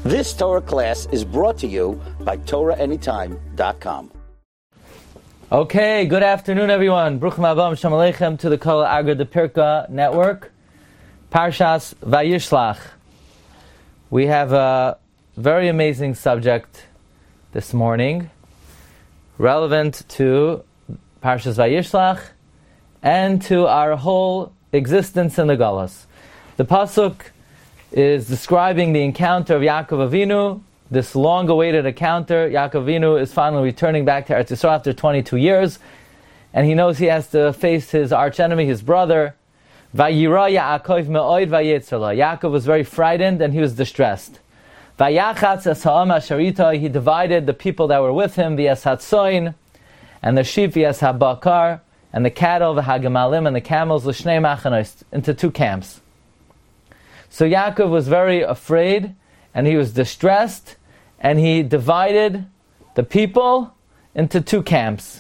This Torah class is brought to you by TorahAnytime.com. Okay, good afternoon, everyone. Bruchim Abam Shalom Aleichem to the Kol Agra de Pirka Network. Parshas Vayishlach. We have a very amazing subject this morning, relevant to Parshas Vayishlach and to our whole existence in the Galus. The pasuk is describing the encounter of Yaakov Avinu, this long-awaited encounter. Yaakov Avinu is finally returning back to Eretz Yisrael after 22 years, and he knows he has to face his archenemy, his brother. Vayira Yaakov me'oid vayetzer lo. Yaakov was very frightened and he was distressed. Vayachatz es ha'am asher ito. He divided the people that were with him, v'es hatzoin, and the sheep, v'es habakar, and the cattle, v'hagamalim, and the camels, l'shnei machanos, into two camps. So Yaakov was very afraid, and he was distressed, and he divided the people into two camps.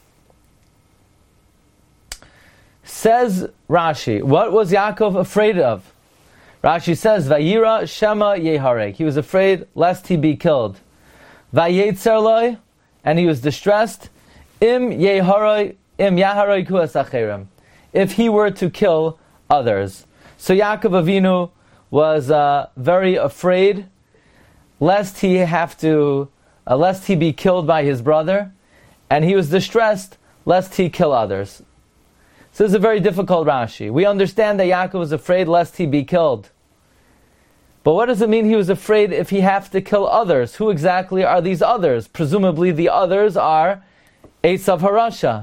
Says Rashi, what was Yaakov afraid of? Rashi says, Vayira Shema Yehareg. He was afraid lest he be killed. Vayetzer lo, and he was distressed. Im Yahareg hu asacherim. If he were to kill others. So Yaakov Avinu was very afraid lest he be killed by his brother, and he was distressed lest he kill others. So this is a very difficult Rashi. We understand that Yaakov was afraid lest he be killed. But what does it mean he was afraid if he has to kill others? Who exactly are these others? Presumably the others are Esav Harasha.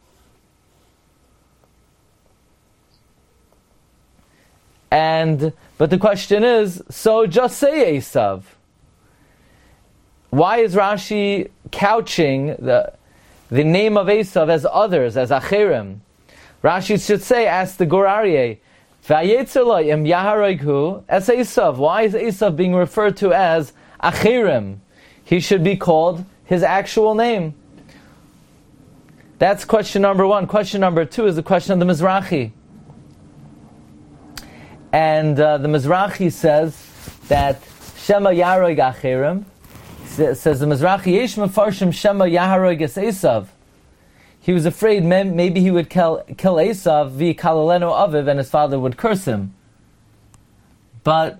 But the question is, so just say Esav. Why is Rashi couching the name of Esav as others, as Acherim? Rashi should say, ask the Gur Aryeh, Vayetzer lo im yahareg hu es Esav. Why is Esav being referred to as Acherim? He should be called his actual name. That's question number one. Question number two is the question of the Mizrahi. And the Mizrahi says that Shema Yahareg Acherim, says the Mizrahi, Yesh mefarshim Shema Yahareg es Esav. He was afraid maybe he would kill Esav, v'kalalenu aviv, and his father would curse him. But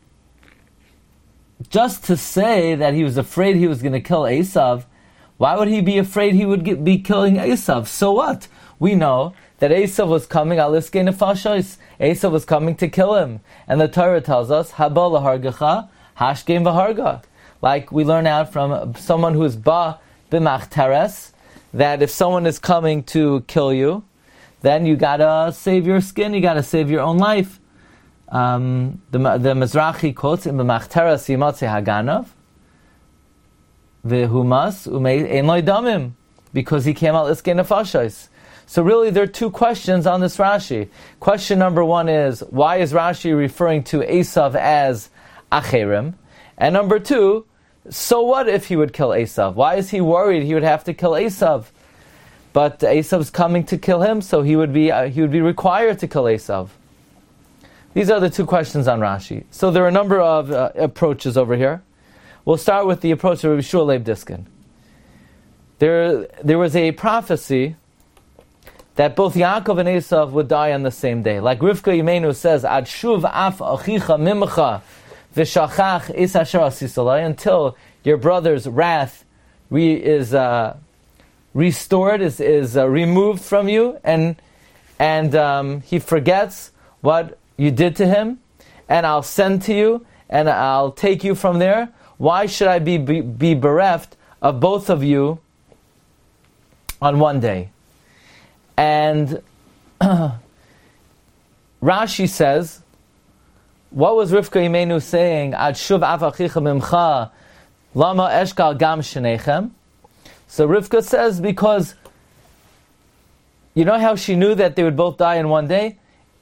just to say that he was afraid he was going to kill Esav, why would he be afraid he would be killing Esav? So what? We know that Esav was coming, aliskei nefashos. Esav was coming to kill him. And the Torah tells us, haba lahargacha, hashkein v'harga. Like we learn out from someone who is ba b'machteres, that if someone is coming to kill you, then you gotta save your skin, you gotta save your own life. The Mizrahi quotes in b'machteres yimatze haganav, v'humas umei ein lo damim, because he came out liskei nefashos. So really there are two questions on this Rashi. Question number one is, why is Rashi referring to Esav as Acherim? And number two, so what if he would kill Esav? Why is he worried he would have to kill Esav? But Esav's coming to kill him, so he would be required to kill Esav. These are the two questions on Rashi. So there are a number of approaches over here. We'll start with the approach of Rabbi Shua Leib Diskin. There was a prophecy that both Yaakov and Esav would die on the same day. Like Rivka Yimenu says, Ad shuv af achicha mimcha v'shachach es asher asisa, until your brother's wrath is restored, is removed from you, and he forgets what you did to him, and I'll send to you, and I'll take you from there. Why should I be bereft of both of you on one day? And Rashi says, what was Rivka Imenu saying? Ad shuv av achicha mimcha, lama eshkal gam shenechem. So Rivka says, because you know how she knew that they would both die in one day?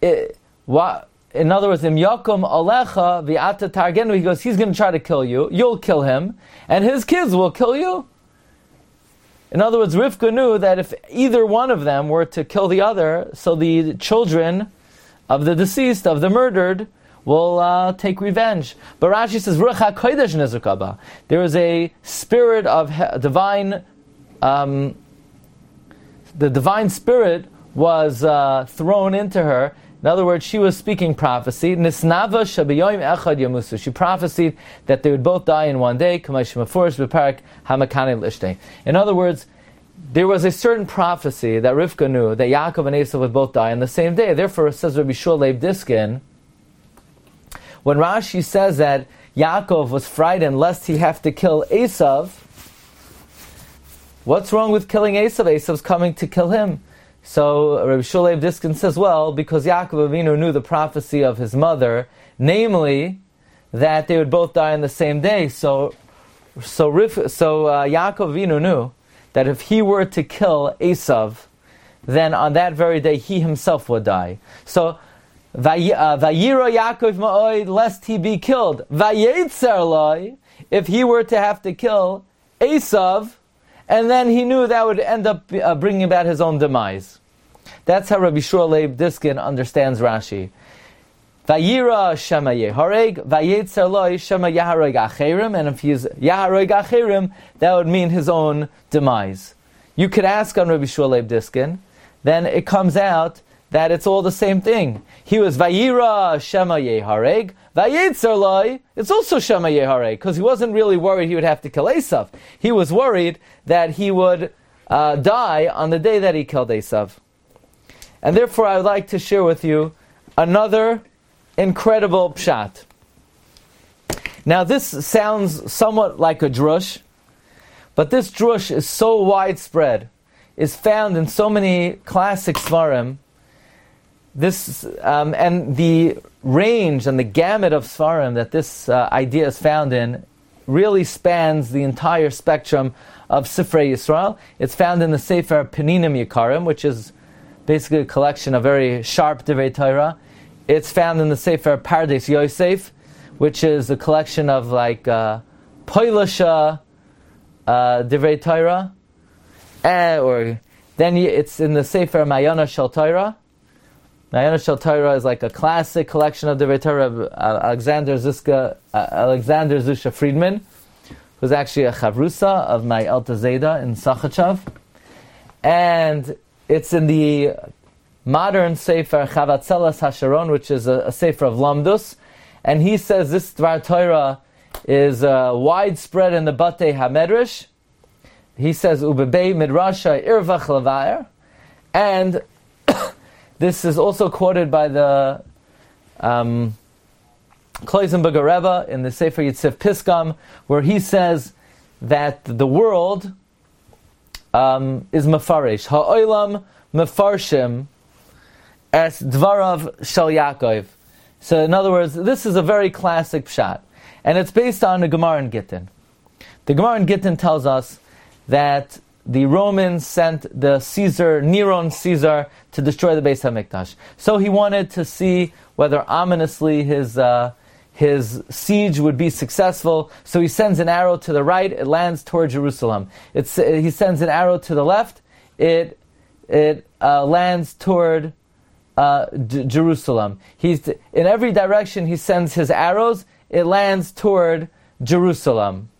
In other words, im yakum alecha v'ata targenu, he goes, he's going to try to kill you, you'll kill him, and his kids will kill you. In other words, Rivka knew that if either one of them were to kill the other, so the children of the deceased, of the murdered, will take revenge. But Rashi says, Ruach HaKodesh Nizrukaba. There is a spirit of divine, the divine spirit was thrown into her. In other words, she was speaking prophecy. Nisnava shabiyoim echad yamusu. She prophesied that they would both die in one day. In other words, there was a certain prophecy that Rivka knew that Yaakov and Esav would both die on the same day. Therefore, it says Rabbi Shua Leib Diskin, when Rashi says that Yaakov was frightened lest he have to kill Esav, what's wrong with killing Esav? Esav's coming to kill him. So Rabbi Shua Leib Diskin says, well, because Yaakov Avinu knew the prophecy of his mother, namely that they would both die on the same day. So Yaakov Avinu knew that if he were to kill Esav, then on that very day he himself would die. So Vayira Yaakov ma'oid, lest he be killed. Vayetzer loi, if he were to have to kill Esav, and then he knew that would end up bringing about his own demise. That's how Rabbi Shua Leib Diskin understands Rashi. Vayira shema yehareg, vayetzer loi shema yahareg acherim, and if he's yahareg acherim, that would mean his own demise. You could ask on Rabbi Shua Leib Diskin, then it comes out that it's all the same thing. He was vayira shema yehareg, vayetzer loi, it's also shema yehareg, because he wasn't really worried he would have to kill Esav. He was worried that he would die on the day that he killed Esav. And therefore I would like to share with you another incredible pshat. Now this sounds somewhat like a drush, but this drush is so widespread, is found in so many classic svarim. This and the range and the gamut of svarim that this idea is found in really spans the entire spectrum of Sifrei Yisrael. It's found in the Sefer Peninim Yikarim, which is basically a collection of very sharp Divrei Torah. It's found in the Sefer Pardes Yosef, which is a collection of like Poilasha Divrei Torah, or then it's in the Sefer Mayana Shel Torah. Mayana Shel Torah is like a classic collection of Divrei Torah of Alexander Zusha Friedman, who's actually a chavrusa of my Alta Zeda in Sachachav, and it's in the modern Sefer Chavatzelas HaSharon, which is a Sefer of Lamdus, and he says this Dvar Torah is widespread in the Batei HaMedrash. He says Ubebei Midrasha Irvach Levaer, and this is also quoted by the Kloisenberger Rebbe in the Sefer Yitzif Piskam, where he says that the world is mefarish. Ha'olam mefarshim es dvarav shel Yaakov. So in other words, this is a very classic pshat, and it's based on the Gemara in Gittin. The Gemara in Gittin tells us that the Romans sent the Neron Caesar, to destroy the Beis HaMikdash. So he wanted to see whether ominously his siege would be successful. So he sends an arrow to the right, it lands toward Jerusalem. He sends an arrow to the left, it lands toward Jerusalem. In every direction he sends his arrows, it lands toward Jerusalem.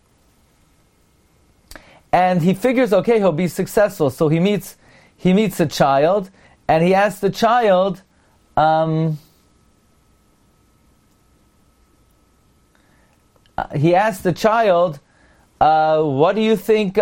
And he figures, okay, he'll be successful. So he meets a child, and he asks the child, what do you think?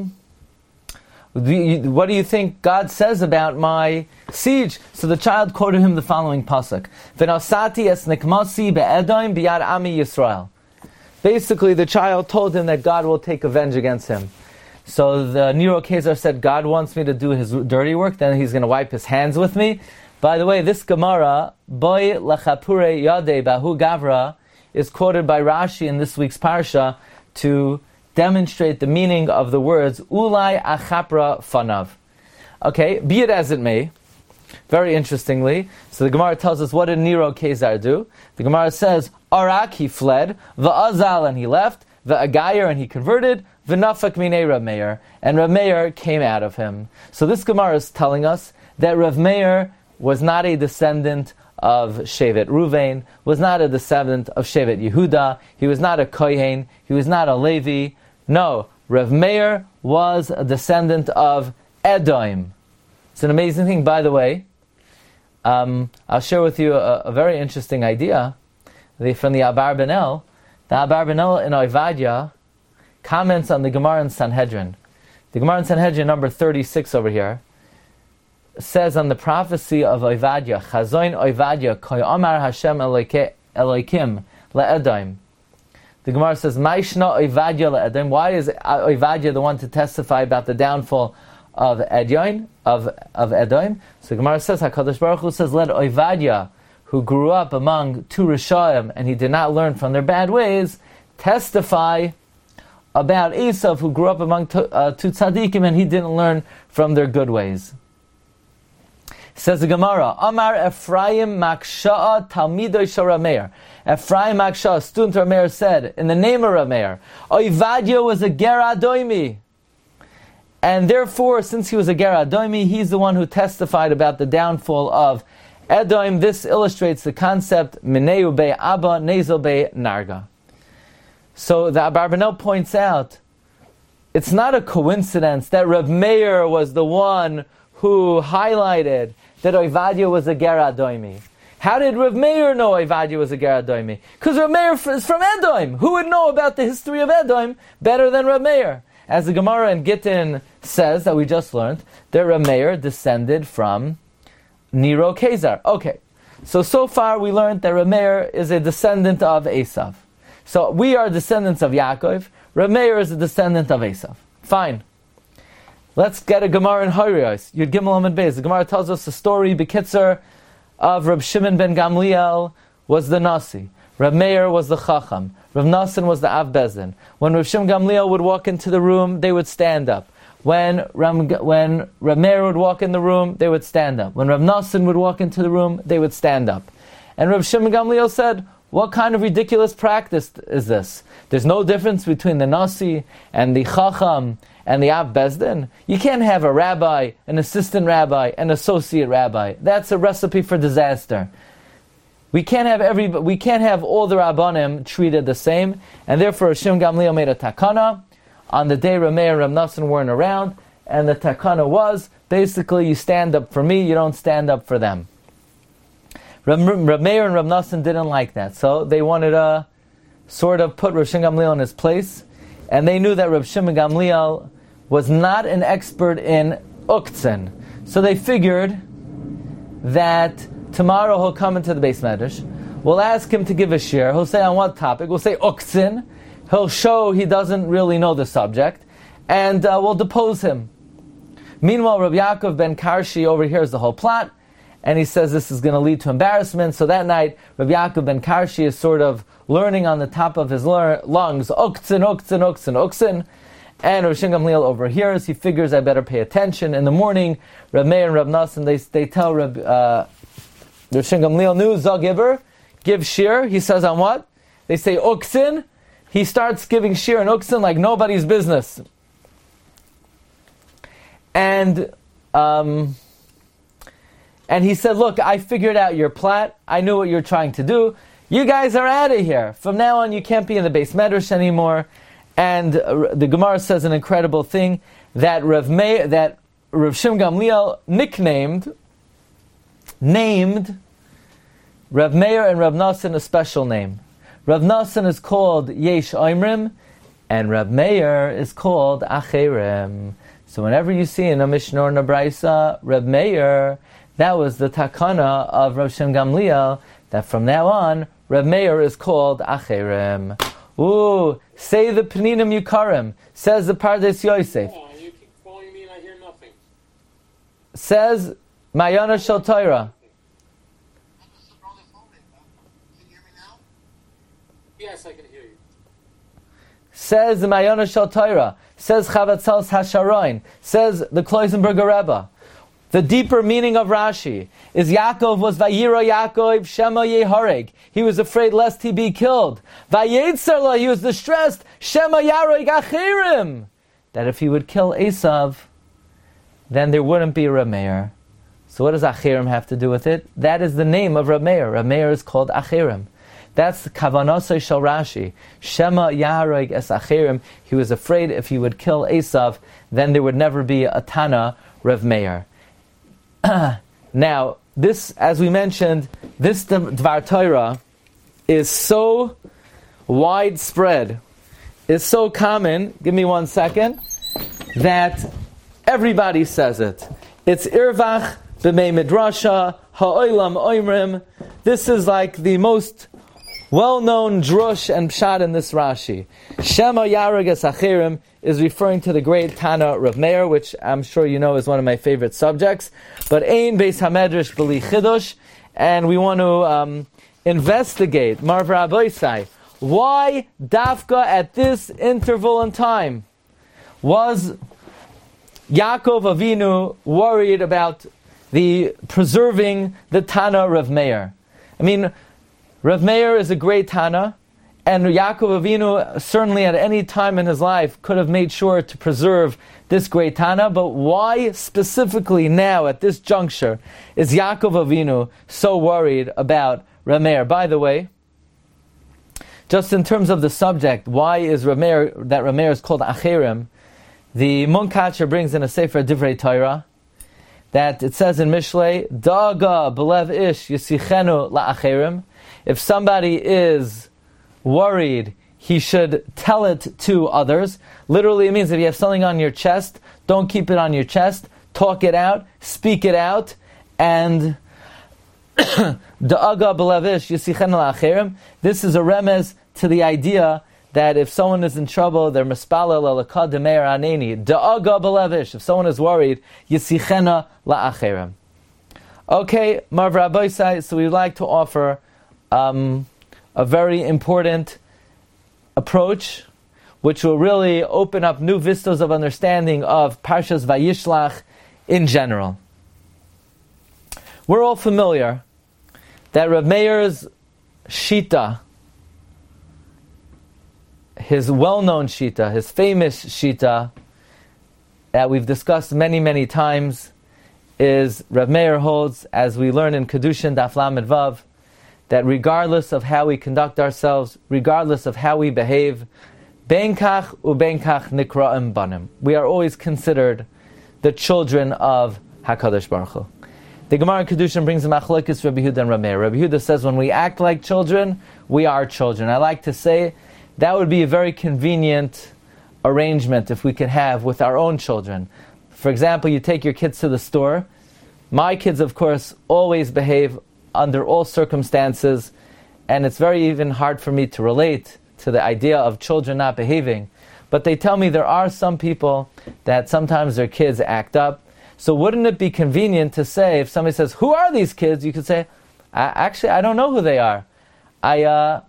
What do you think God says about my siege? So the child quoted him the following pasuk: "V'nasati es nikmasi be'edom biyad ami Yisrael." Basically, the child told him that God will take revenge against him. So the Nero Caesar said, God wants me to do his dirty work, then he's going to wipe his hands with me. By the way, this Gemara, Boy lachapure yade bahu gavra, is quoted by Rashi in this week's parsha to demonstrate the meaning of the words ulai achapra fanav. Okay, be it as it may, very interestingly, so the Gemara tells us, what did Nero Caesar do? The Gemara says, Arak, he fled, va'azal, and he left, va'agayer, and he converted, v'nafak minei Rav Meir, and Rav Meir came out of him. So this Gemara is telling us that Rav Meir was not a descendant of Shevet Ruvain, was not a descendant of Shevet Yehuda, he was not a Kohen, he was not a Levi. No, Rav Meir was a descendant of Edom. It's an amazing thing, by the way. I'll share with you a very interesting idea from the Abarbanel. The Abarbanel in Ovadia comments on the Gemara in Sanhedrin. The Gemara in Sanhedrin, number 36 over here, says on the prophecy of Ovadia, Chazoin Ovadia, Koi Amar Hashem Elokim LeEdom. The Gemara says, Maishna Ovadia LeEdom. Why is Ovadia the one to testify about the downfall of Edom? So the Gemara says, HaKadosh Baruch Hu says, let Ovadia, who grew up among two Rishaim and he did not learn from their bad ways, testify about Esav, who grew up among two tzaddikim and he didn't learn from their good ways. Says the Gemara, Amar Ephraim Maksha'a Talmidoi Shel Rameir. Ephraim Maksha'a, student of Rameir, said, in the name of Rameir, Ovadia was a Ger Adoimi. And therefore, since he was a Ger Adoimi, he's the one who testified about the downfall of Edom. This illustrates the concept, Mineu Be Abba, Nezel Be Narga. So the Abarbanel points out, it's not a coincidence that Rav Meir was the one who highlighted that Ovadia was a Ger Adoimi. How did Rav Meir know Ovadia was a Ger Adoimi? Because Rav Meir is from Edom. Who would know about the history of Edom better than Rav Meir? As the Gemara in Gittin says, that we just learned, that Rav Meir descended from Nero Kezar. Okay, so far we learned that Rav Meir is a descendant of Esav. So we are descendants of Yaakov. Rav Meir is a descendant of Esav. Fine. Let's get a Gemara in Horayos. Yud Gimel Amud Beis. The Gemara tells us the story, Bekitzer, of Reb Shimon ben Gamliel was the Nasi. Reb Meir was the Chacham. Reb Nassan was the Av Bezdin. When Reb Shimon Gamliel would walk into the room, they would stand up. When Reb Meir would walk in the room, they would stand up. When Reb Nassan would walk into the room, they would stand up. And Reb Shimon Gamliel said, what kind of ridiculous practice is this? There's no difference between the Nasi and the Chacham and the Av Bezdin. You can't have a rabbi, an assistant rabbi, an associate rabbi. That's a recipe for disaster. We can't have all the Rabbanim treated the same, and therefore Shimon Gamliel made a takana on the day Reb Meir and Reb Nassan weren't around, and the takana was basically you stand up for me, you don't stand up for them. Reb Meir and Reb Nassan didn't like that, so they wanted to sort of put Reb Shimon Gamliel in his place, and they knew that Reb Shimon Gamliel was not an expert in Uktzin, so they figured that tomorrow he'll come into the Beis Medrash, we'll ask him to give a shir, he'll say on what topic, we'll say Uktzin, he'll show he doesn't really know the subject, and we'll depose him. Meanwhile, Rabbi Yaakov ben Karshi overhears the whole plot, and he says this is going to lead to embarrassment. So that night, Rabbi Yaakov ben Karshi is sort of learning on the top of his lungs, Uktzin, Uktzin, Uktzin, Uktzin. And Rav Shimon Gamliel overhears, he figures I better pay attention. In the morning, Reb Meir and Reb Nassan, they tell Rav Shimon Gamliel, new Zog give shir. He says on what? They say Uktzin. He starts giving shir and Uktzin like nobody's business. And he said, look, I figured out your plot. I knew what you're trying to do. You guys are out of here. From now on, you can't be in the Beis Medrash anymore. And the Gemara says an incredible thing, that Rav Shimon Gamliel named Rav Meir and Rav Nassan a special name. Rav Nassan is called Yesh Oimrim, and Rav Meir is called Acherem. So whenever you see in a Mishnah or in a Braisa, Rav Meir, that was the takana of Rav Shimon Gamliel, that from now on, Rav Meir is called Acherem. Ooh, say the Peninim Yukarim, says the Pardes Yosef. Oh, you keep calling me and I hear nothing. Says Mayana Shel Torah. Yes, I can hear you. Says the Mayana Shel Torah. Says Chavatzals Hasharoin. Says the Kloisenberger Rebbe. The deeper meaning of Rashi is Yaakov was Vayira Yaakov Shema Yehareg. He was afraid lest he be killed. Vayetzerla, he was distressed. Shema Yareg Achirim. That if he would kill Esav, then there wouldn't be Rav Meir. So what does Achirim have to do with it? That is the name of Reb Meir. Reb Meir is called Achirim. That's the Kavanasai Shel Rashi. Shema Yahareg es Achirim. He was afraid if he would kill Esav, then there would never be a Tana Reb Meir. Now, this, as we mentioned, this Dvar Torah is so widespread, is so common, give me 1 second, that everybody says it. It's Irvach b'mei midrasha ha'olam oimrim. This is like the most well-known drush and pshat in this Rashi. Shema Yareg es Achirim is referring to the great Tana Rav Meir, which I'm sure you know is one of my favorite subjects. But Ein Beis HaMedrash B'li Chidush, and we want to investigate, Marv Rabbeisai, why Dafka at this interval in time was Yaakov Avinu worried about preserving the Tana Rav Meir. I mean, Rav Meir is a great Tana, and Yaakov Avinu certainly at any time in his life could have made sure to preserve this great Tana, but why specifically now at this juncture is Yaakov Avinu so worried about Rav Meir? By the way, just in terms of the subject, why is Rav Meir is called Achirim? The Munkacher brings in a Sefer Divrei Torah that it says in Mishlei, Daga belev ish yisichenu la'achirim. If somebody is worried, he should tell it to others. Literally, it means if you have something on your chest, don't keep it on your chest. Talk it out, speak it out, and Da'aga belev ish yisichenu la'achirim. This is a remez to the idea that if someone is in trouble, they're mispalel alakad demeir aneni. Da'aga belev ish. If someone is worried, yisichena la'achirim. Okay, Marv Rabbeisai, so we'd like to offer a very important approach, which will really open up new vistas of understanding of Parshas Vayishlach in general. We're all familiar that Rav Meir's Shita, his well-known Shita, his famous Shita, that we've discussed many, many times, is Rav Meir holds, as we learn in Kedushin Daf Lamed Vav, that regardless of how we conduct ourselves, regardless of how we behave, benkach ubenkach nikra'im banim. We are always considered the children of HaKadosh Baruch Hu. The Gemara in Kedushin brings the machlokes Rabbi Yehuda and Rav Meir. Rabbi Yehuda says when we act like children, we are children. I like to say that would be a very convenient arrangement if we could have with our own children. For example, you take your kids to the store. My kids, of course, always behave under all circumstances, and it's very even hard for me to relate to the idea of children not behaving. But they tell me there are some people that sometimes their kids act up. So wouldn't it be convenient to say, if somebody says, "Who are these kids?" you could say, "Actually, I don't know who they are. I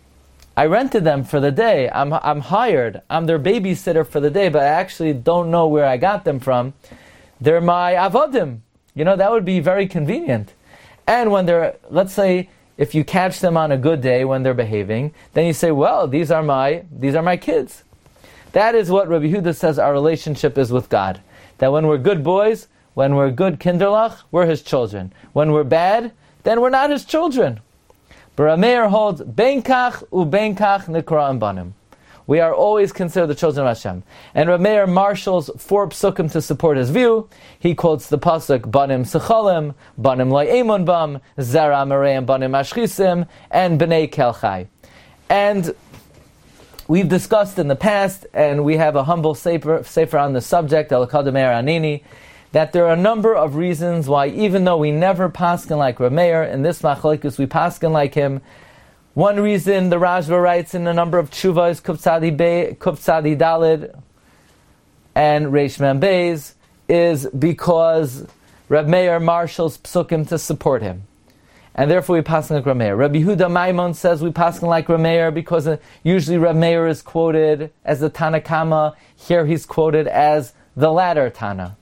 rented them for the day. I'm hired. I'm their babysitter for the day, but I actually don't know where I got them from. They're my avodim." You know, that would be very convenient. And when they're, let's say, if you catch them on a good day when they're behaving, then you say, "Well, these are my kids." That is what Rabbi Yehuda says our relationship is with God. That when we're good boys, when we're good kinderlach, we're His children. When we're bad, then we're not His children. But Rav Meir holds, benkach ubenkach nikra'im banim. We are always considered the children of Hashem. And Rav Meir marshals 4 psukim to support his view. He quotes the pasuk, Banim sechalim, Banim lo emun bam, Zera mereim Banim ashchisim, and Bnei kelchai. And we've discussed in the past, and we have a humble sefer on the subject, Elakad Meir Anini, that there are a number of reasons why, even though we never paskin like Rav Meir, in this machlokes we paskin like him. One reason the Rashba writes in a number of tshuvas, Kuftzadi Dalid and Reish Mem Beis, is because Rav Meir marshals psukim to support him. And therefore we paskin like Rav Meir. Rabbi Yehuda Maimon says we paskin like Rav Meir because usually Rav Meir is quoted as the Tana Kama. Here he's quoted as the latter Tana.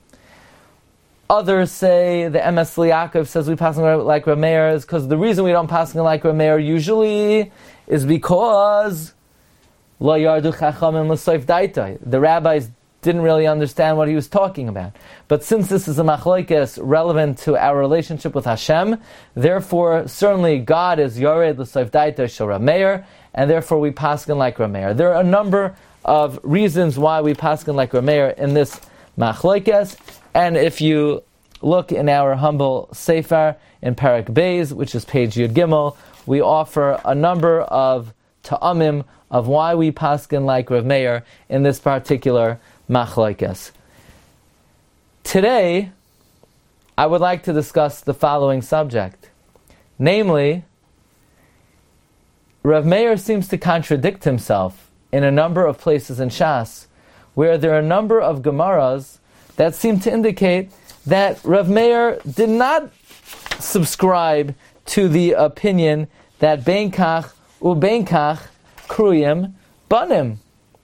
Others say, the Emes Yaakov says we paskin like Rav Meir is because the reason we don't paskin like Rav Meir usually is because Lo Yardu Chachamim L'Soif Daitai. The rabbis didn't really understand what he was talking about. But since this is a machlokes relevant to our relationship with Hashem, therefore certainly God is Yored L'Soif Daito Shel Rav Meir, and therefore we paskin like Rav Meir. There are a number of reasons why we paskin like Rav Meir in this machlokes, and if you look in our humble sefer in Parak Beis, which is page Yud Gimel, we offer a number of ta'amim of why we paskin like Rav Meir in this particular machlokes. Today, I would like to discuss the following subject. Namely, Rav Meir seems to contradict himself in a number of places in Shas, where there are a number of Gemaras that seem to indicate that Rav Meir did not subscribe to the opinion that bein kach ubein kach kruyim banim.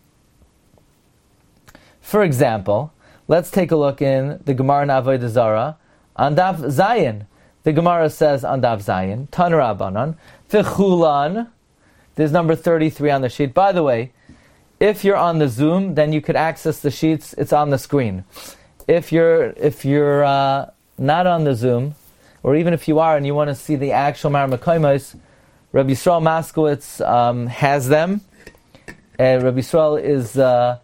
For example, let's take a look in the Gemara in Avodah Zarah on Daf Zayin. The Gemara says on Daf Zayin, Tan Rabbanan, V'chulan. There's number 33 on the sheet. By the way, if you're on the Zoom, then you could access the sheets. It's on the screen. If you're not on the Zoom, or even if you are and you want to see the actual Mar Mekayimos, Rabbi Yisrael Maskowitz has them. Rabbi Yisrael is the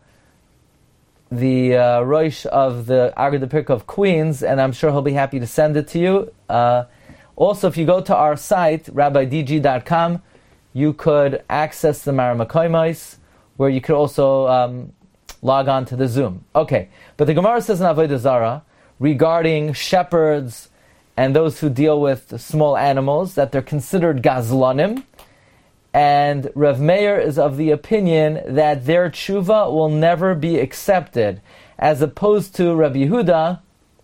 Rosh of the Agad Pirka of Queens, and I'm sure he'll be happy to send it to you. Also, if you go to our site, rabbidg.com, you could access the Mar Mekayimos, where you could also log on to the Zoom. Okay, but the Gemara says in Avodah Zarah regarding shepherds and those who deal with small animals that they're considered gazlanim, and Rav Meir is of the opinion that their tshuva will never be accepted, as opposed to Rav Yehuda,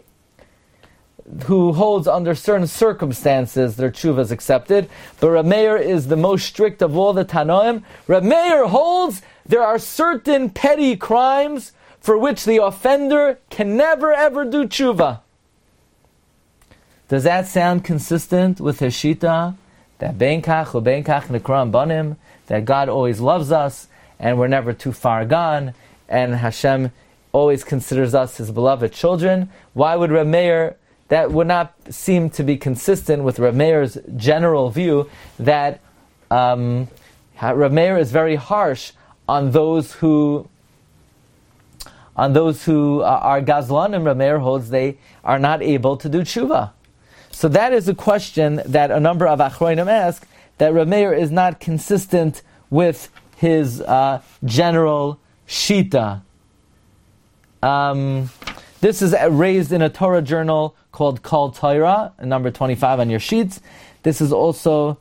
who holds under certain circumstances their tshuva is accepted. But Rav Meir is the most strict of all the Tanoim. Rav Meir holds there are certain petty crimes for which the offender can never ever do tshuva. Does that sound consistent with his shita, that bein kach ubein kach nikram banim, that God always loves us and we're never too far gone, and Hashem always considers us His beloved children? Why would Rav Meir? That would not seem to be consistent with Rav Meir's general view that Rav Meir is very harsh on those who are gazlanim. Rav Meir holds they are not able to do tshuva. So that is a question that a number of achronim ask, that Rav Meir is not consistent with his general shita. This is raised in a Torah journal called Kol Torah, number 25 on your sheets. This is also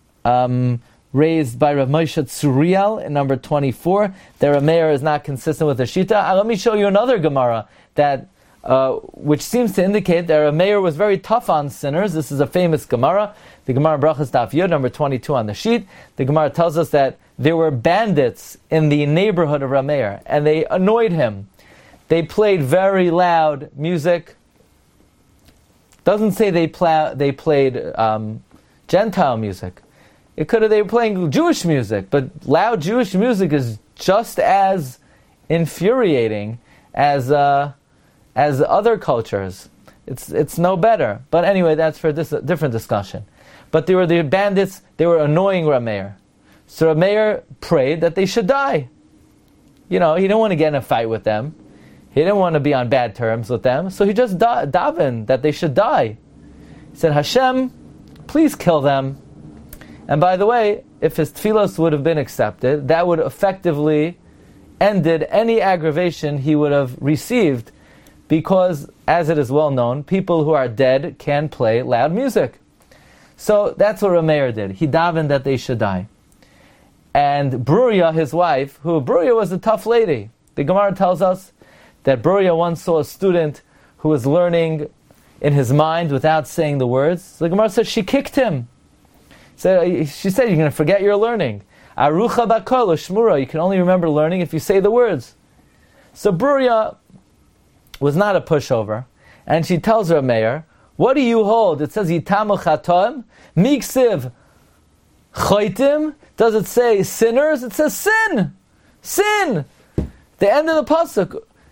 raised by Rav Moshe Tzuriel in number 24, that Rav Meir is not consistent with the shita. Let me show you another Gemara that which seems to indicate that Rav Meir was very tough on sinners. This is a famous Gemara, the Gemara Brachas Daf Yud, number 22 on the sheet. The Gemara tells us that there were bandits in the neighborhood of Rav Meir, and they annoyed him. They played very loud music. Doesn't say they played Gentile music. It could have they were playing Jewish music, but loud Jewish music is just as infuriating as other cultures. It's no better. But anyway, that's for a different discussion. But they were the bandits. They were annoying Rav Meir. So Rav Meir prayed that they should die. He didn't want to get in a fight with them. He didn't want to be on bad terms with them, so he just davened that they should die. He said, Hashem, please kill them. And by the way, if his tefillos would have been accepted, that would effectively ended any aggravation he would have received, because, as it is well known, people who are dead can play loud music. So that's what Rav Meir did. He davened that they should die. And Bruria, his wife, Bruria was a tough lady. The Gemara tells us that Bruria once saw a student who was learning in his mind without saying the words. So the Gemara says she kicked him. She said, you're going to forget your learning. Arucha bakol shmura. You can only remember learning if you say the words. So Bruria was not a pushover, and she tells Rav Meir, what do you hold? It says yitamu chatam, miksiv choitim. Does it say sinners? It says sin. Sin. The end of the pasuk.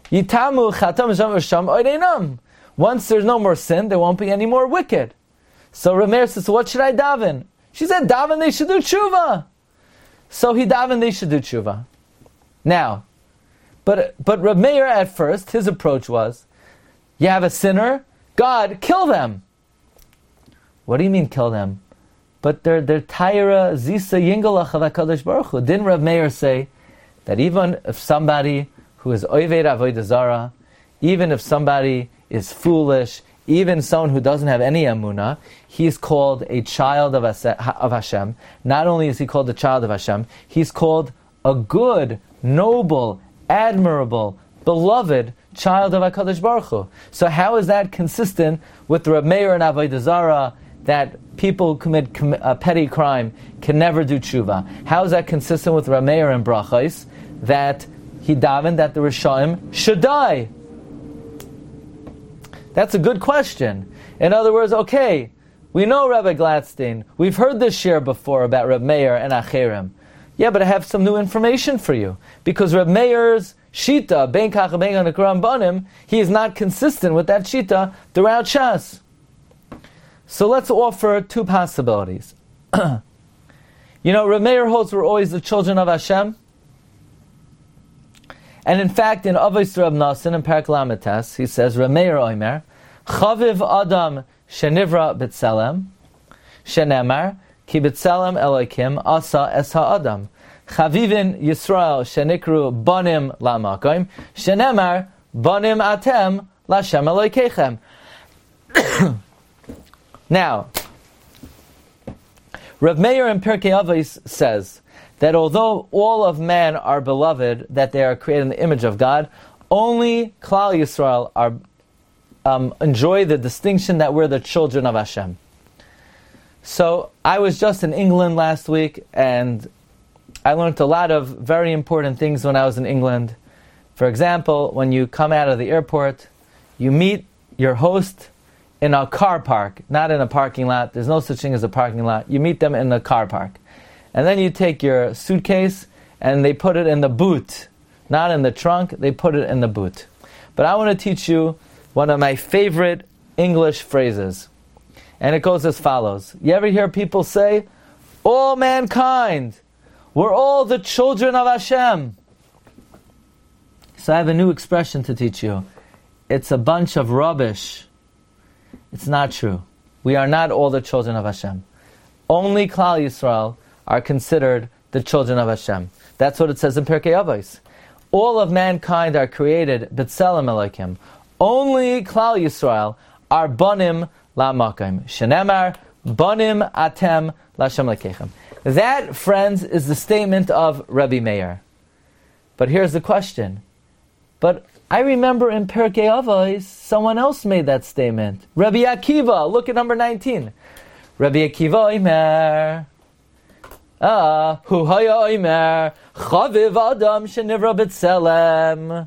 Yitamu chatam sham oideinam. Once there's no more sin, there won't be any more wicked. So Rav Meir says, so what should I daven? She said, daven, they should do tshuva. So he davened, they should do tshuva. Now, but Rav Meir at first, his approach was, you have a sinner, God, kill them. What do you mean kill them? But they're Taira Zisa Yingalach of HaKadosh Baruch Hu. Didn't Rav Meir say that even if somebody who is Oived Avodah Zarah, even if somebody is foolish, even someone who doesn't have any emunah, he's called a child of Hashem. Not only is he called a child of Hashem, he's called a good, noble, admirable, beloved child of HaKadosh Baruch Hu. So how is that consistent with Rav Meir and Avodah Zarah, that people who commit a petty crime can never do tshuva? How is that consistent with Rav Meir and Brachos, that he davened that the Rishaim should die? That's a good question. In other words, okay, we know Rabbi Gladstein. We've heard this share before about Rav Meir and Acherim. Yeah, but I have some new information for you. Because Rav Meir's Shita, Ben Kach Ben Nekuram Banim, he is not consistent with that Shita throughout Shas. So let's offer two possibilities. Rav Meir holds we're always the children of Hashem. And in fact, in Avos Rab Nasan, in Parak Lamites, he says, Rav Meir Omer, Chaviv Adam Shenivra B'Tselem, Shenemar, Ki B'Tselem Elokim, Asa Es HaAdam. Chavivin Yisrael Shenikru Banim Lamakoim, Shenemar, Banim Atem Lashem Elokeichem. Now, Rav Meir in Pirkei Avos says that although all of man are beloved, that they are created in the image of God, only Klal Yisrael are enjoy the distinction that we're the children of Hashem. So I was just in England last week, and I learned a lot of very important things when I was in England. For example, when you come out of the airport, you meet your host in a car park, not in a parking lot. There's no such thing as a parking lot. You meet them in the car park. And then you take your suitcase and they put it in the boot. Not in the trunk, they put it in the boot. But I want to teach you one of my favorite English phrases. And it goes as follows. You ever hear people say, all mankind, we're all the children of Hashem. So I have a new expression to teach you. It's a bunch of rubbish. It's not true. We are not all the children of Hashem. Only Klal Yisrael are considered the children of Hashem. That's what it says in Pirkei Avos. All of mankind are created B'Tselem Elokim. Only Klal Yisrael are Banim La'makim. Shenemar, Banim Atem Lashem Lekechem. That, friends, is the statement of Rabbi Meir. But here's the question. But I remember in Pirkei Avos, someone else made that statement. Rabbi Akiva, look at number 19. Rabbi Akiva Omer, Hu Haya Omer, Chaviv Adam Shenivra B'Tselem,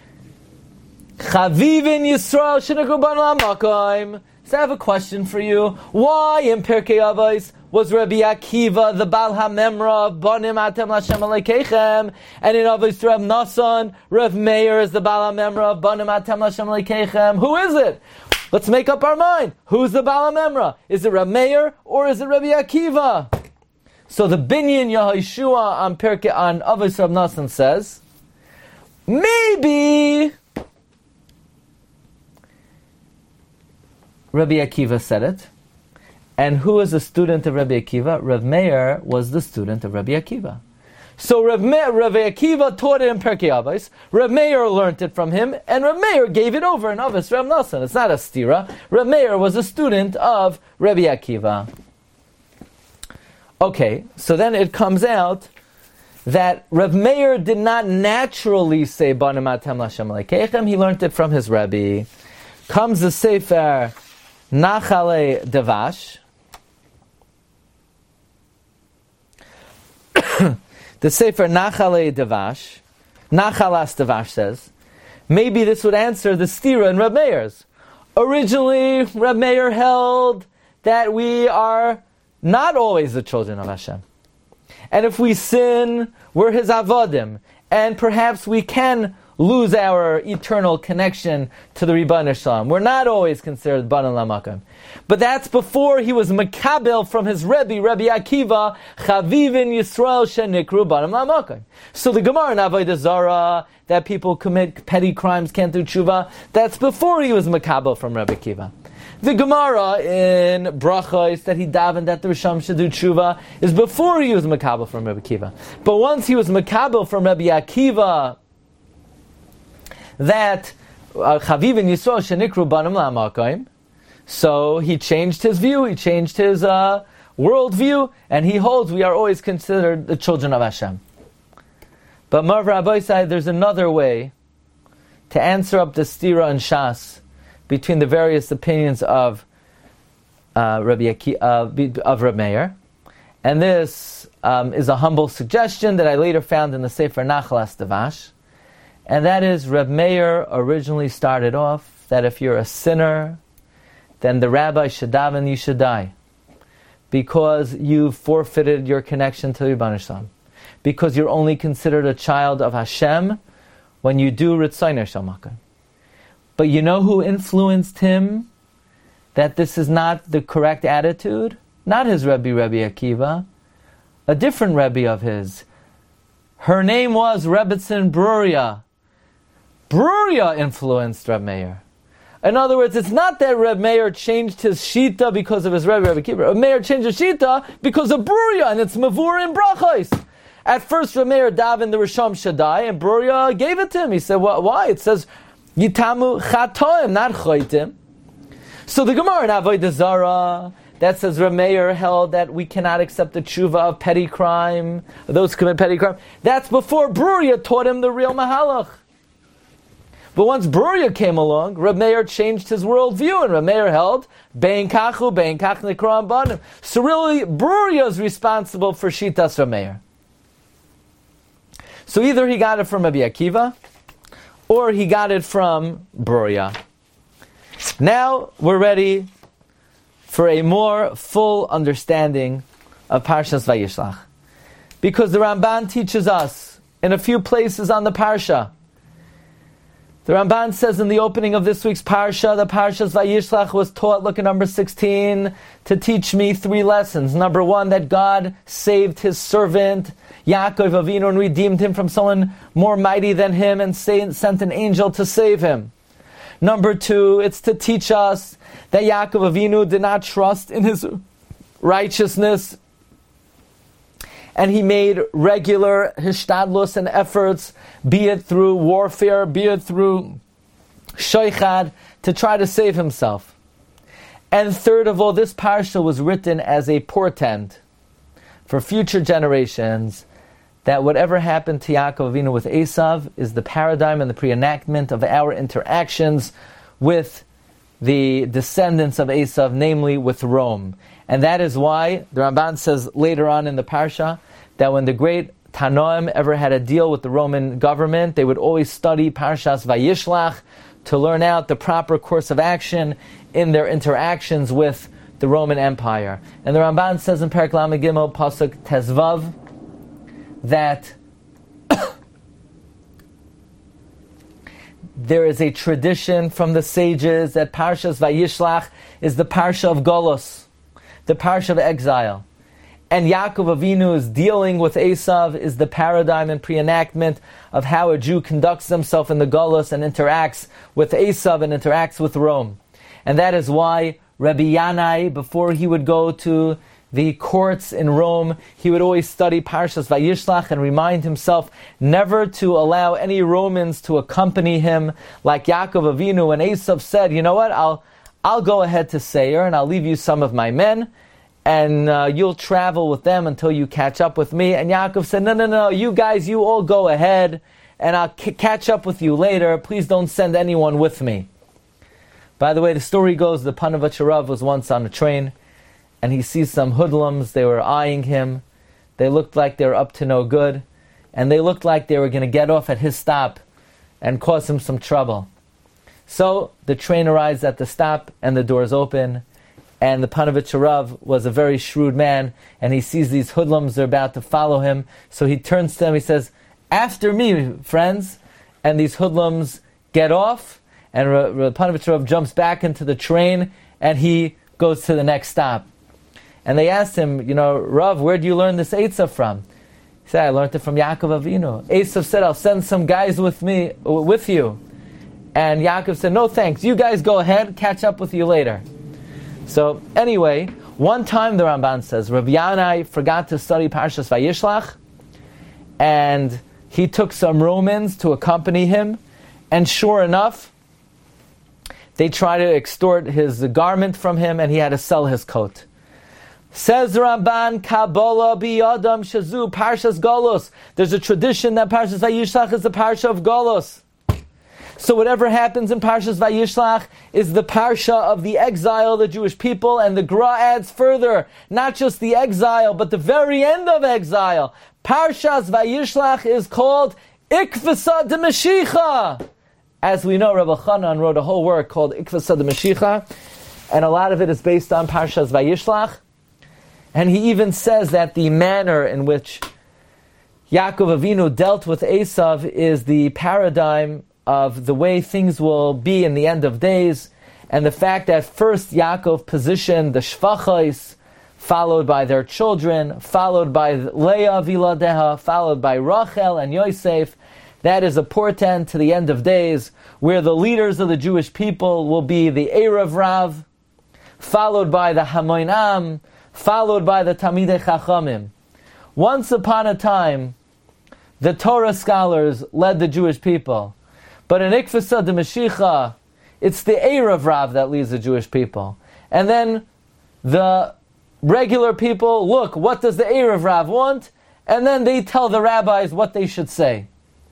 Chavivin Yisrael Shenigru Ban La'makoim. So I have a question for you. Why in Pirkei Avos was Rabbi Akiva the Baal HaMemra Banim Atem Lashem Alekeichem, and in Avos Rab Nasan, Rav Meir is the Baal HaMemra Banim Atem Lashem Alekeichem? Who is it? Let's make up our mind. Who's the Baal HaMemra? Is it Rav Meir or is it Rabbi Akiva? So the Binyan Yehoshua on Avos Rab Nasan says, maybe Rabbi Akiva said it. And who is a student of Rabbi Akiva? Rav Meir was the student of Rabbi Akiva. So Rabbi Akiva taught it in Pirkei Avos. Rav Meir learned it from him, and Rav Meir gave it over in Avos Rav Nasan. It's not a stira. Rav Meir was a student of Rabbi Akiva. Okay, so then it comes out that Rav Meir did not naturally say Banim Atem Lashem Alekeichem. He learned it from his Rebbe. Comes the Sefer Nachale Devash. The Sefer Nachale Devash, Nachalas Devash says, maybe this would answer the stira in Reb Meir's. Originally, Reb Meir held that we are not always the children of Hashem. And if we sin, we're his avodim. And perhaps we can lose our eternal connection to the Ribono Shel Olam. We're not always considered Banim Lamakom. But that's before he was Makabel from his Rebbe, Rabbi Akiva, Chavivin Yisrael Shenikru Banim Lamakom. So the Gemara in Avodah Zarah, that people commit petty crimes, can't do tshuva, that's before he was Makabel from Rabbi Akiva. The Gemara in Brachos that he davened that the Risham should do tshuva is before he was Makabel from Rabbi Akiva. But once he was Makabel from Rabbi Akiva, that Chaviv and Yisrael shenikru banim la'amakim, so he changed his view, he changed his world view, and he holds we are always considered the children of Hashem. But Marv Rabbi said there's another way to answer up the stira and shas between the various opinions of Rabbi Meir, and this is a humble suggestion that I later found in the Sefer Nachalas Devash, and that is Reb Meir originally started off that if you're a sinner, then the rabbi should daven, you should die, because you forfeited your connection to Ribono Shel Olam, because you're only considered a child of Hashem when you do Ritzono Shel Makom. But you know who influenced him that this is not the correct attitude? Not his Rebbe, Rabbi Akiva, a different Rebbe of his. Her name was Rebbetzin Bruria. Bruria influenced Reb Meir. In other words, it's not that Reb Meir changed his shita because of his Rebbe, Rabbi Akiva. Reb Meir changed his shita because of Bruria, and it's Mavur in Brachos. At first, Reb Meir davened the Risham Shaddai, and Bruria gave it to him. He said, well, why? It says, Yitamu chatoim, not choitim. So the Gemara in Avodah Zarah that says Reb Meir held that we cannot accept the tshuva of petty crime, those who commit petty crime. That's before Bruria taught him the real mahalach. But once Bruria came along, Reb Meir changed his worldview, and Reb Meir held bein kachu, bein kach nikram banim. So really, Bruria is responsible for shitas Reb Meir. So either he got it from Rabbi Akiva, or he got it from Bruria. Now we're ready for a more full understanding of Parshas Vayishlach. Because the Ramban teaches us in a few places on the Parsha. The Ramban says in the opening of this week's Parsha, the Parshas Vayishlach was taught, look at number 16, to teach me 3 lessons. Number 1, that God saved his servant, Yaakov Avinu, and redeemed him from someone more mighty than him and sent an angel to save him. Number 2, it's to teach us that Yaakov Avinu did not trust in his righteousness, and he made regular hishtadlus and efforts, be it through warfare, be it through shoichad, to try to save himself. And third of all, this parsha was written as a portent for future generations, that whatever happened to Yaakov Avinu with Esav is the paradigm and the pre-enactment of our interactions with the descendants of Esav, namely with Rome. And that is why the Ramban says later on in the Parsha that when the great Tanoim ever had a deal with the Roman government, they would always study Parshas Vayishlach to learn out the proper course of action in their interactions with the Roman Empire. And the Ramban says in Perek Lamed Gimel, Pasuk Tezvav, that there is a tradition from the sages that Parshas Vayishlach is the Parsha of Golos, the Parsha of exile. And Yaakov Avinu's dealing with Esav is the paradigm and pre-enactment of how a Jew conducts himself in the Golos and interacts with Esav and interacts with Rome. And that is why Rabbi Yanai, before he would go to the courts in Rome, he would always study Parshas Vayishlach and remind himself never to allow any Romans to accompany him, like Yaakov Avinu when Esav said, you know what, I'll go ahead to Seir and I'll leave you some of my men, and you'll travel with them until you catch up with me. And Yaakov said, no, you guys, you all go ahead, and I'll catch up with you later. Please don't send anyone with me. By the way, the story goes, the Panovich Rav was once on a train, and he sees some hoodlums. They were eyeing him. They looked like they were up to no good, and they looked like they were going to get off at his stop and cause him some trouble. So the train arrives at the stop, and the doors open, and the Panovich Rav was a very shrewd man, and he sees these hoodlums, they're about to follow him, so he turns to them, he says, after me, friends, and these hoodlums get off, and Reb Panovich Rav jumps back into the train, and he goes to the next stop. And they asked him, Rav, where do you learn this Eitzah from? He said, I learned it from Yaakov Avinu. Esav said, I'll send some guys with you. And Yaakov said, no thanks, you guys go ahead, catch up with you later. So anyway, one time the Ramban says, Rabbi Yanai forgot to study Parshas Vayishlach, and he took some Romans to accompany him, and sure enough, they tried to extort his garment from him, and he had to sell his coat. Says Ramban, Kabbalah biyadam shazu Parshas Golos. There's a tradition that Parshas Vayishlach is the Parsha of Golos. So whatever happens in Parshas Vayishlach is the Parsha of the exile of the Jewish people, and the Gra adds further, not just the exile, but the very end of exile. Parshas Vayishlach is called Ikvasa de Mashiach. As we know, Rabbi Chanan wrote a whole work called Ikvasa de Mashiach, and a lot of it is based on Parshas Vayishlach. And he even says that the manner in which Yaakov Avinu dealt with Esav is the paradigm of the way things will be in the end of days, and the fact that first Yaakov positioned the Shvachos, followed by their children, followed by Leah Viladeha, followed by Rachel and Yosef. That is a portent to the end of days, where the leaders of the Jewish people will be the Erev Rav, followed by the Hamoinam, followed by the Talmidei Chachamim. Once upon a time, the Torah scholars led the Jewish people. But in Ikvasa de Mashiach, it's the Erev Rav that leads the Jewish people. And then the regular people, look, what does the Erev Rav want? And then they tell the rabbis what they should say.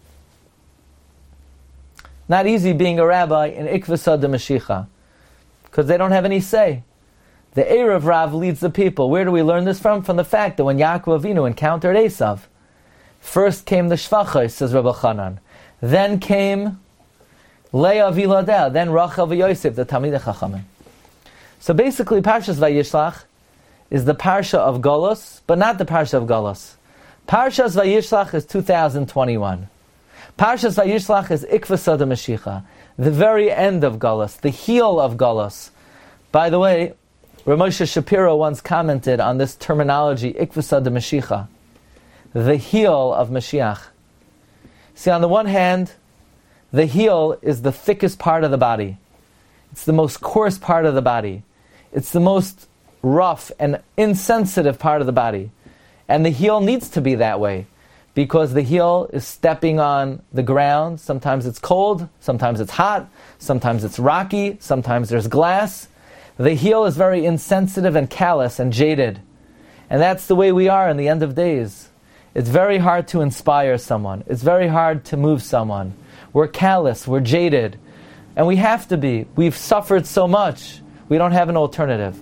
Not easy being a rabbi in Ikvasa de Mashiach, because they don't have any say. The Erev Rav leads the people. Where do we learn this from? From the fact that when Yaakov Avinu encountered Esav, first came the Shvachos, says Rabbi Chanan. Then came Leah Viladeh, then Rachel v'Yosef, the Talmidei Chachamim. So basically, Parshas Vayishlach is the Parsha of Golos, but not the Parsha of Golos. Parshas Vayishlach is 2021. Parshas Vayishlach is Ikvasa de Mashiach, the very end of Golos, the heel of Golos. By the way, Rav Moshe Shapiro once commented on this terminology, Ikvasa de Mashiach, the heel of Mashiach. See, on the one hand, the heel is the thickest part of the body. It's the most coarse part of the body. It's the most rough and insensitive part of the body. And the heel needs to be that way, because the heel is stepping on the ground. Sometimes it's cold, sometimes it's hot, sometimes it's rocky, sometimes there's glass. The heel is very insensitive and callous and jaded. And that's the way we are in the end of days. It's very hard to inspire someone. It's very hard to move someone. We're callous, we're jaded. And we have to be. We've suffered so much. We don't have an alternative.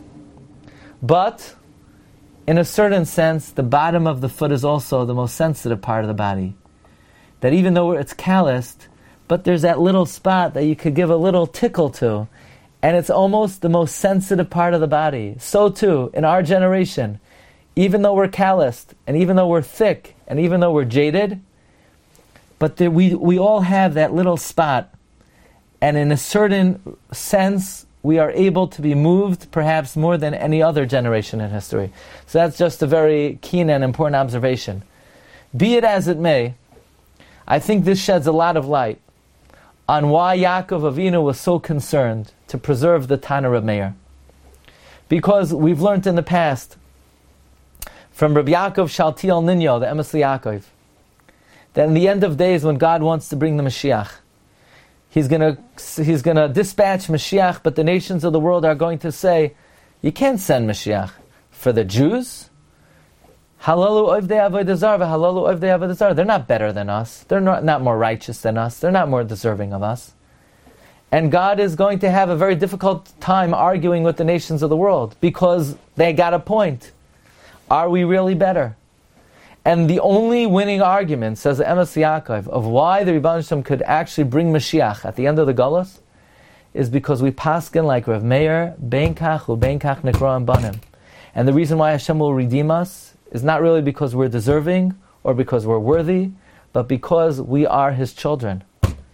But, in a certain sense, the bottom of the foot is also the most sensitive part of the body. That even though it's calloused, but there's that little spot that you could give a little tickle to, and it's almost the most sensitive part of the body. So too, in our generation, even though we're calloused, and even though we're thick, and even though we're jaded, but we all have that little spot, and in a certain sense, we are able to be moved perhaps more than any other generation in history. So that's just a very keen and important observation. Be it as it may, I think this sheds a lot of light on why Yaakov Avinu was so concerned to preserve the Tana Reb Meir. Because we've learned in the past from Reb Yaakov Shaltiel Ninyo, the Emes Yaakov, that in the end of days when God wants to bring the Mashiach, He's going to dispatch Mashiach, but the nations of the world are going to say, you can't send Mashiach for the Jews. Halalu oivdei avodah zarah, halalu oivdei avodah zarah. They're not better than us. They're not more righteous than us. They're not more deserving of us. And God is going to have a very difficult time arguing with the nations of the world, because they got a point. Are we really better? And the only winning argument, says the Emes Yaakov, of why the Rebbeinu Shem could actually bring Mashiach at the end of the Galus, is because we paskin like Rav Meir, ben kach u ben kach nekroam banim. And the reason why Hashem will redeem us is not really because we're deserving or because we're worthy, but because we are His children.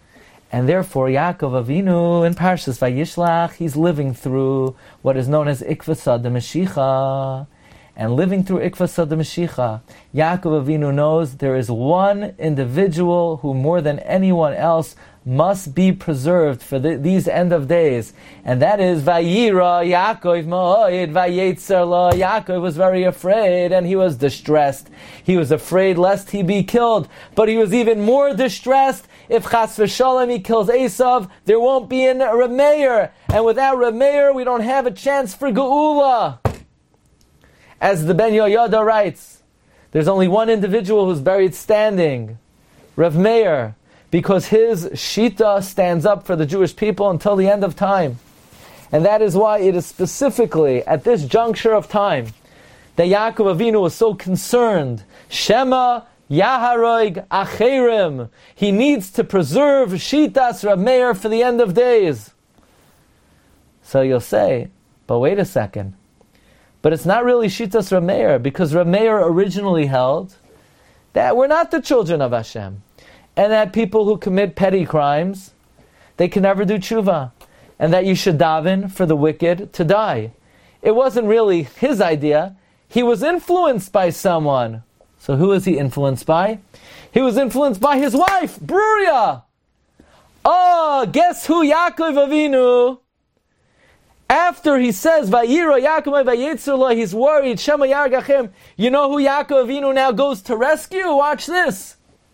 And therefore, Yaakov Avinu in Parshas Vayishlach, he's living through what is known as Ikvasad Mashiach. And living through Ikvasad Mashiach, Yaakov Avinu knows there is one individual who more than anyone else must be preserved for these end of days. And that is Vayira Yaakov Ma'od Vayetzer La. Yaakov was very afraid and he was distressed. He was afraid lest he be killed. But he was even more distressed if Chas v'Shalom he kills Esav, there won't be a Rameir. And without Rameir, we don't have a chance for Geula. As the Ben Yoyada writes, there's only one individual who's buried standing, Rav Meir, because his Shita stands up for the Jewish people until the end of time. And that is why it is specifically at this juncture of time that Yaakov Avinu was so concerned. Shema Yaharoig Acherim. He needs to preserve Shitas Rav Meir for the end of days. So you'll say, but wait a second. But it's not really Shitas Rav Meir, because Rav Meir originally held that we're not the children of Hashem, and that people who commit petty crimes, they can never do tshuva, and that you should daven for the wicked to die. It wasn't really his idea. He was influenced by someone. So who was he influenced by? He was influenced by his wife, Bruria. Oh, guess who Yaakov Avinu? After he says, Vayira Yaakov Vayetzer La, he's worried, Shema Yargachem. You know who Yaakov Avinu now goes to rescue? Watch this.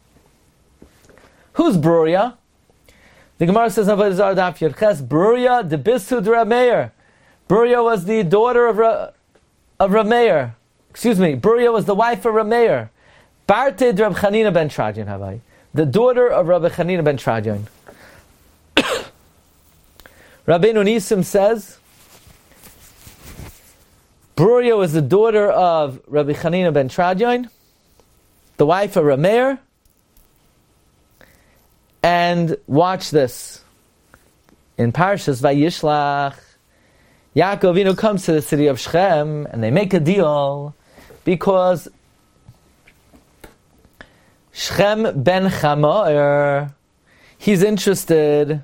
Who's Bruria? The Gemara says, Avodah Daf Yerches, Bruria de Bisud Rav Meir. Bruria was the daughter of Rav Meir. Bruria was the wife of Rav Meir. Barte Rav Chanina ben Tradion Havai. The daughter of Rabbi Chanina ben Tradion. Rabbeinu Nisim says, Bruria was the daughter of Rabbi Chanina ben Tradion, the wife of Rav Meir. And watch this. In Parshas Vayishlach, Yaakov Avinu comes to the city of Shechem, and they make a deal, because Shechem ben Chamor, he's interested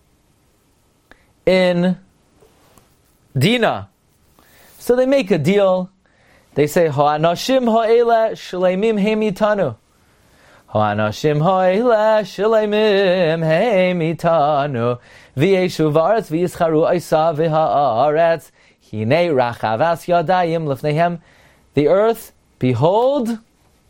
in Dinah. So they make a deal. They say, Ha'anashim ha'ele shleimim hemitanu. Ha'anashim ha'ele shleimim hemitanu. V'yeshu v'aretz v'yischaru Isa v'ha'aretz. Hinei rachavas yadayim lefnehem. The earth, behold,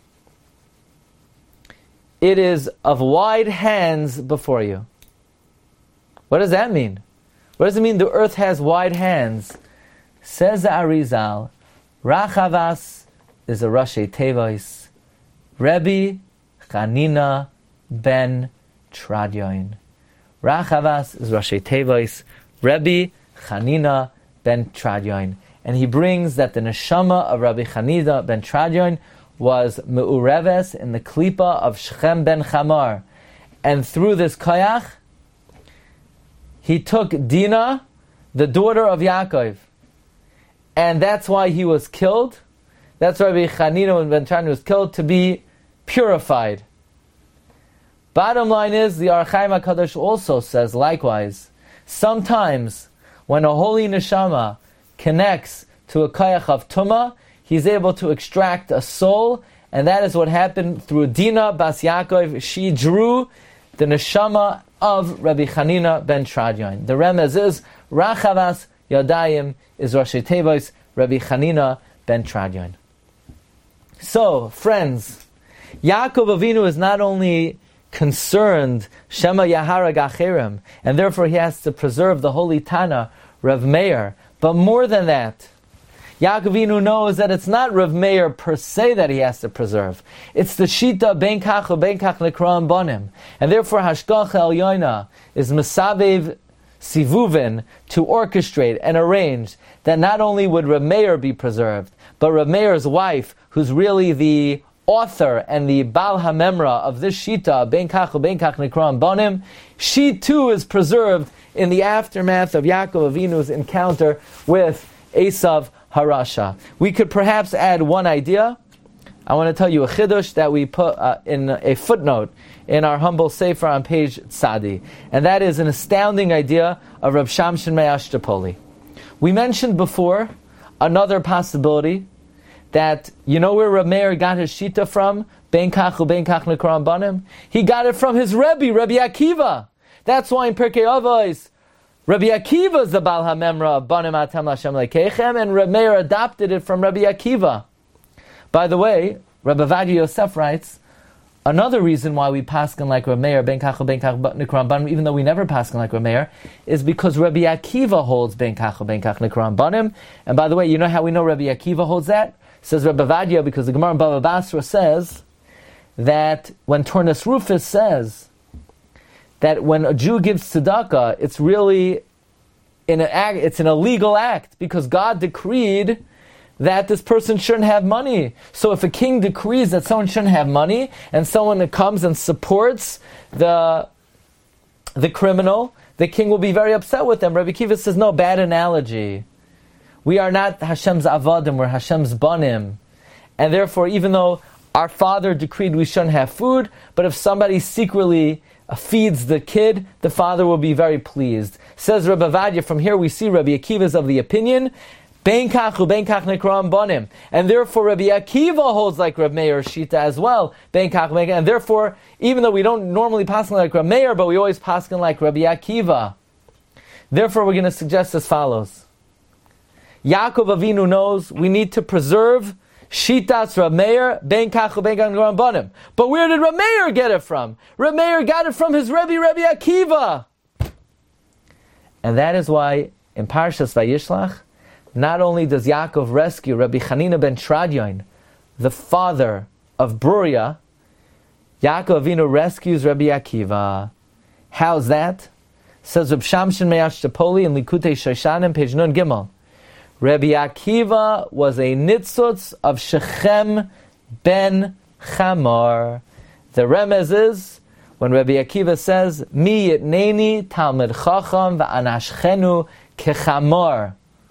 it is of wide hands before you. What does that mean? What does it mean the earth has wide hands? Says the Arizal, Rachavas is a Rashi Tevois, Rebbe Chanina ben Tradion. Rachavas is Rashi Tevois, Rebbe Chanina ben Tradion. And he brings that the neshama of Rabbi Chanina ben Tradion was Meureves in the klipa of Shechem ben Chamar. And through this koyach, he took Dinah, the daughter of Yaakov. And that's why he was killed. That's why Rabbi Chanina ben Tradion was killed, to be purified. Bottom line is, the Or HaChaim HaKadosh also says likewise, sometimes when a holy neshama connects to a koyach of Tumah, he's able to extract a soul, and that is what happened through Dinah bas Yaakov. She drew the neshama of Rabbi Chanina ben Tradion. The remez is, Rachavas Yadayim is Rashi Tevois, Rabbi Chanina ben Tradion. So, friends, Yaakov Avinu is not only concerned, Shema Yaharag Acherim, and therefore he has to preserve the holy Tana, Rav Meir, but more than that, Yaakov Avinu knows that it's not Rav Meir per se that he has to preserve. It's the Shita ben kach nekram bonim. And therefore Hashgacha Elyoina is Mesavev Sivuvin to orchestrate and arrange that not only would Rav Meir be preserved, but Rav Meir's wife, who's really the author and the Baal HaMemra of this Shita, ben kach nekram bonim, she too is preserved in the aftermath of Yaakov Avinu's encounter with Esav Harasha. We could perhaps add one idea. I want to tell you a chidush that we put in a footnote in our humble sefer on page Tzadi. And that is an astounding idea of Reb Shamshin Me'ashtapoli. We mentioned before another possibility that, you know where Reb Meir got his shita from? Ben kach u'ben kach nekram banim? He got it from his Rebbe, Rabbi Akiva. That's why in Pirkei Avos, Rabbi Akiva is the Baal HaMemra, Banim Atem Lashem Lekeichem, and Reb Meir adopted it from Rabbi Akiva. By the way, Rabbi Ovadia Yosef writes, another reason why we paskin like Reb Meir, Ben kach u'ben kach nekram banim, even though we never paskin like Reb Meir, is because Rabbi Akiva holds Ben kach u'ben kach nekram banim. And by the way, you know how we know Rabbi Akiva holds that? Says Rabbi Ovadia, because the Gemara in Bava Basra says that when Tornus Rufus says that when a Jew gives tzedakah, it's really it's an illegal act because God decreed that this person shouldn't have money. So if a king decrees that someone shouldn't have money, and someone that comes and supports the criminal, the king will be very upset with them. Rabbi Akiva says, no, bad analogy. We are not Hashem's avadim, we're Hashem's banim. And therefore, even though our father decreed we shouldn't have food, but if somebody secretly feeds the kid, the father will be very pleased. Says Rabbi Ovadia, from here we see Rabbi Akiva is of the opinion, Ben kach u'ben kach nekram banim. And therefore Rabbi Akiva holds like Reb Meir Shita as well. Ben kach u'ben kach. And therefore, even though we don't normally paskin like Reb Meir, but we always paskin like Rabbi Akiva. Therefore we're going to suggest as follows. Yaakov Avinu knows we need to preserve Shitas Reb Meir, Ben kach u'ben kach nekram banim. But where did Reb Meir get it from? Reb Meir got it from his Rebbe, Rabbi Akiva. And that is why in Parshas Vayishlach, not only does Yaakov rescue Rabbi Chanina ben Tradion, the father of Bruria, Yaakov Avinu rescues Rabbi Akiva. How's that? Says Reb Shamshin Me'ashtapoli in Likutei Shoshanim, page Nun Gimel. Rabbi Akiva was a nitzutz of Shechem ben Chamar. The remez is, when Rabbi Akiva says, Mi yitneni talmid chacham v'anashchenu kechamar.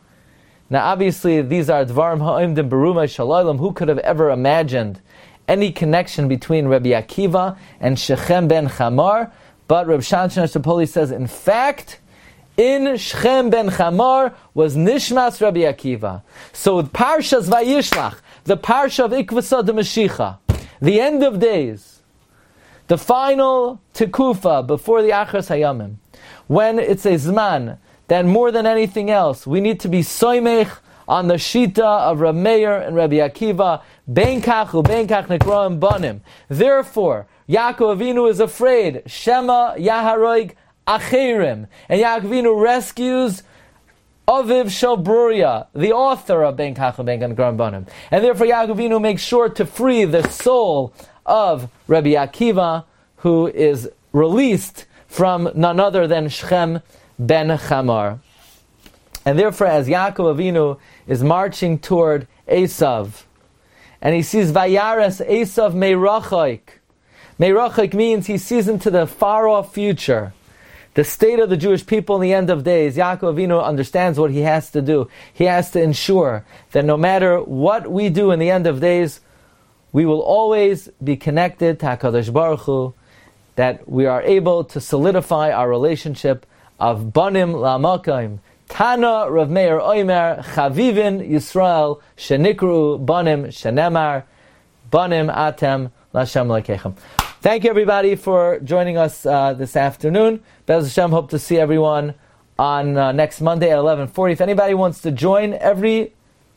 Now obviously these are Dvarim ha'imdim berumah shalaylam. Who could have ever imagined any connection between Rabbi Akiva and Shechem ben Chamar? But Reb Shamshin Me'ashtapoli says, in fact, in Shechem ben Chamar was Nishmas Rabbi Akiva. So with Parshas Vayishlach, the Parsha of Ikvasa de Mashiach, the end of days, the final tekufa before the Achras Hayamim, when it's a Zman that more than anything else, we need to be soymech on the shita of Reb Meir and Rabbi Akiva, ben kach u'ben kach nekram banim. Therefore, Yaakov Avinu is afraid, Shema Yaharoig Achirim, and Yaakov Avinu rescues Aviv Shel Bruria, the author of Ben Kach u'ben kach nekram banim. And therefore Yaakov Avinu makes sure to free the soul of Rabbi Akiva, who is released from none other than Shechem ben Chamar. And therefore, as Yaakov Avinu is marching toward Esav, and he sees Vayaras Esav Meirachaik. Meirachaik means he sees into the far-off future, the state of the Jewish people in the end of days. Yaakov Avinu understands what he has to do. He has to ensure that no matter what we do in the end of days, we will always be connected to HaKadosh Baruch Hu, that we are able to solidify our relationship of Banim La'Makayim. Tana Rav Meir Oimer Chavivin Yisrael Shenikru Banim Shenemar Banim Atem Lashem Lekechem. Thank you everybody for joining us this afternoon. Be'ez Hashem, hope to see everyone on next Monday at 11:40. If anybody wants to join every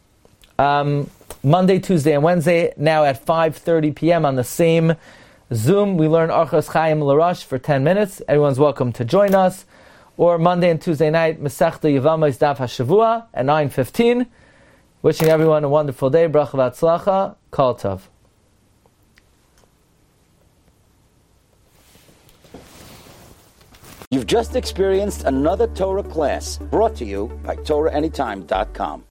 Monday, Tuesday, and Wednesday, now at 5:30 p.m. on the same Zoom, we learn Orchos Chaim L'Rosh for 10 minutes. Everyone's welcome to join us. Or Monday and Tuesday night, Masechta Yevamos Daf HaShavua at 9:15. Wishing everyone a wonderful day. Bracha v'atzlacha. Kol tov. You've just experienced another Torah class brought to you by TorahAnytime.com.